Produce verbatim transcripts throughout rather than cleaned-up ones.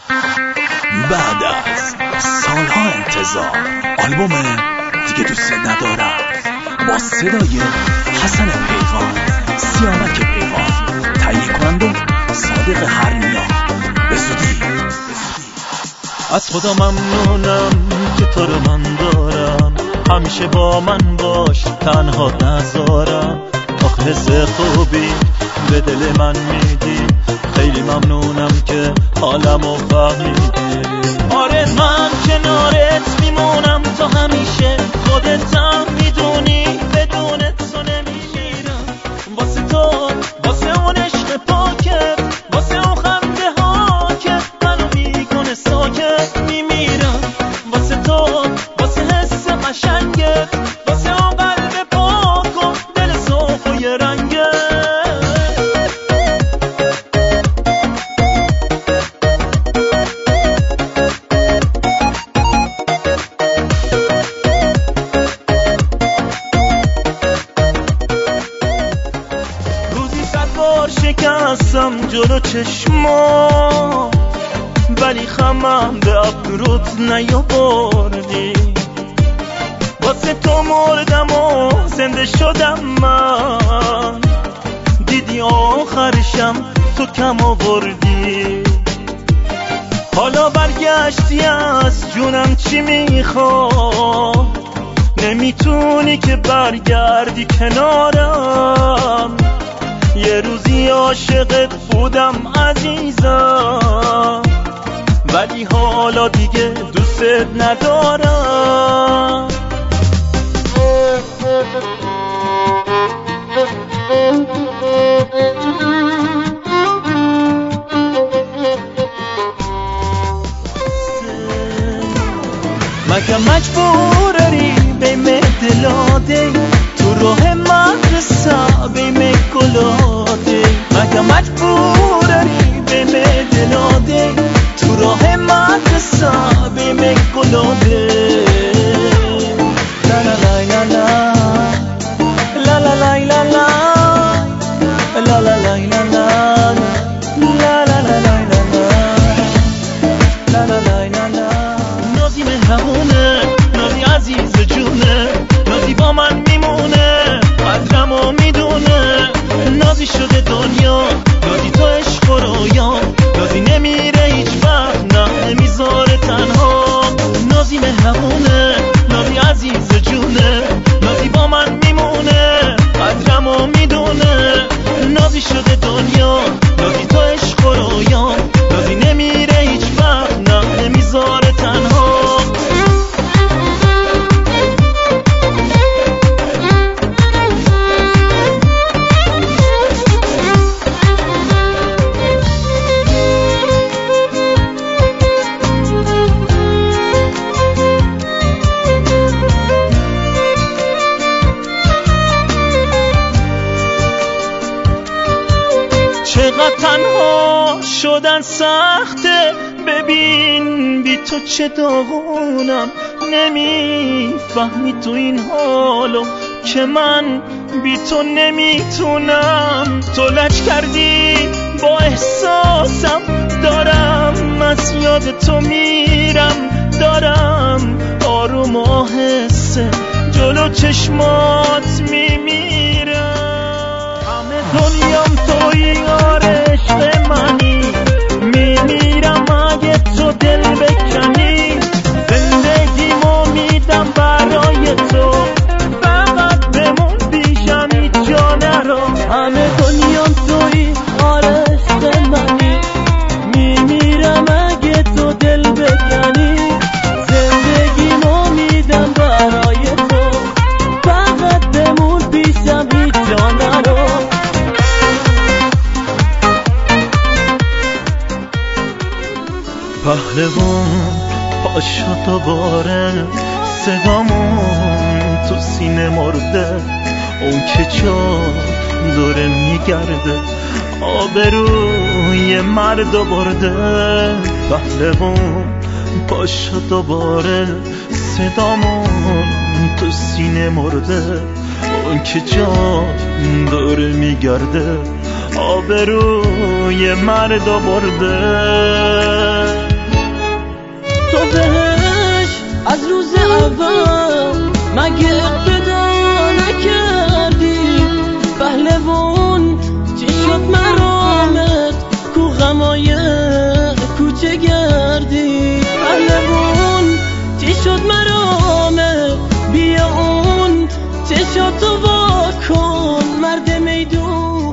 بعد از سالها انتظار آلبوم دیگه دوست ندارم با صدای حسن پیوان، سیامک پیوان، تهیه کننده صادق هرنیا. به زودی. از خدا ممنونم که تو رو من دارم، همیشه با من باش تنها نذارم. آخه حس خوبی به دل من میدی، خیلی ممنونم که حالمو فهمیدی. آره من کنارت میمونم تا همیشه، خودتم میدونی بدون تو نمیمیرم. واسه تو، واسه اون عشق پاکت، واسه اون خنده ها که منو میکنه ساکت میمیرم. واسه تو، واسه حس قشنگت، واسه اون قلب پاک و دل صاف و یه رنگت. شکستم جلو چشما، ولی خمم به ابروت نیاوردی. واسه تو مردم و زنده شدم من، دیدی آخرشم تو کم آوردی. حالا برگشتی از جونم چی میخوای؟ نمیتونی که برگردی کنارم. یه روزی عاشقت بودم عزیزم، ولی حالا دیگه دوست ندارم. مگه مجبوری بیم دلاده تو راه مدرسه بیم گلاده؟ مگه مجبوری بیم دلاده تو راه مدرسه بیم گلاده؟ لا لا لا لا لا لا لا لا لا لا لا لا لا لا لا لا لا لا. نازی مهربونه، نازی عزیز جونه، نازی با من میمونه، قدرمو میدونه. نازی شده دنیا، نازی تو عشق و رویان، نازی نمیره هیچ وقت، نه نمیذاره تنها. نازی مهربونه، نازی عزیز جونه، نازی با من میمونه، قدرمو میدونه. نازی شده دنیا، نازی تو عشق و رویان، نازی نمیره هیچ وقت، نه نمیذاره تنها. چقدر تنها شدن سخته، ببین بی تو چه داغونم. نمیفهمی تو این حالو که من بی تو نمیتونم. تو لج کردی با احساسم، دارم از یاد تو میرم، دارم آروم و آهسته جلو چشمات میمیرم. همه دنیام تویی، آره عشق منی، میمیرم اگه تو دل بکنی. زندگیمو میدم برای تو، فقط بمون پیشم هیچ جا نرو. همه دنیام تویی، آره عشق منی، میمیرم اگه تو دل بکنی. زندگیمو میدم برای تو، فقط بمون پیشم هیچ جا نرو. پهلوان پاشو دوباره، صدامون تو سینه مرده. اون که جا دوره میگرده، آبروی مردو برده. پهلوان پاشو دوباره، صدامون تو سینه مرده. اون که جا دوره میگرده، آبروی مردو برده. توی کوچه گردی پهلوون چی شد مرامه بیا اون چشاتو وا کن مرد میدون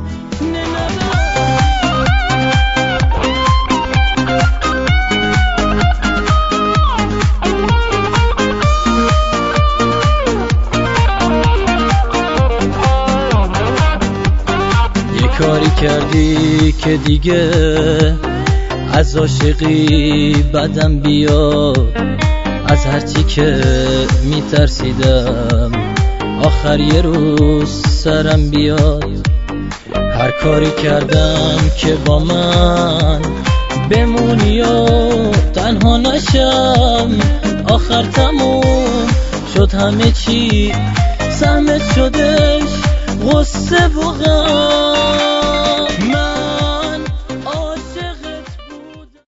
یه کاری کردی که دیگه از عاشقی بدم بیاد از هرچی که میترسیدم آخر یه روز سرم بیاد هر کاری کردم که با من بمونی و تنها نشم آخر تموم شد همه چی سهمت شدش غصه و غم